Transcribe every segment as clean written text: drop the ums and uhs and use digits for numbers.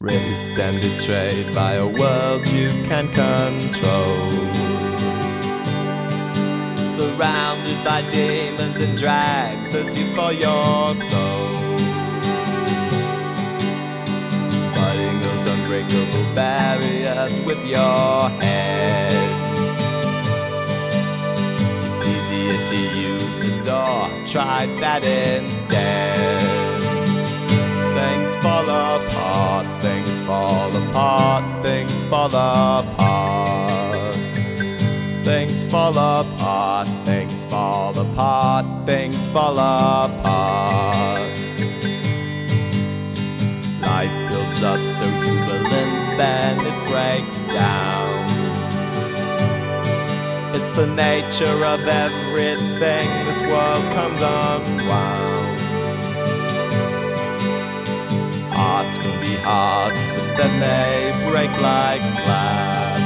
Raped and betrayed by a world you can't control. Surrounded by demons and drag, thirsty for your soul. Fighting those unbreakable barriers with your head. It's easier to use the door, try that instead. Things fall apart, things fall apart, things fall apart. Things fall apart, things fall apart, things fall apart. Life builds up so you believe, then it breaks down. It's the nature of everything, this world comes unwound. Hearts can be hard, but then they break like glass.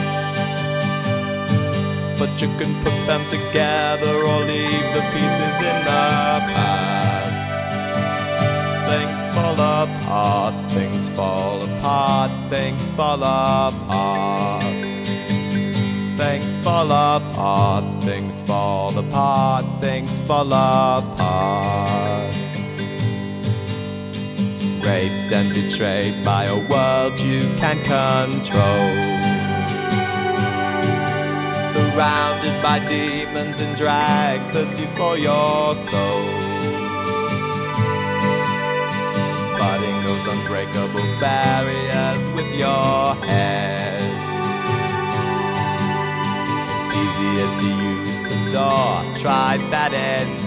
But you can put them together or leave the pieces in the past. Things fall apart, things fall apart, things fall apart. Things fall apart, things fall apart, things fall apart. Raped and betrayed by a world you can't control. Surrounded by demons and drag, thirsty for your soul. Fighting those unbreakable barriers with your head. It's easier to use the door, try that instead.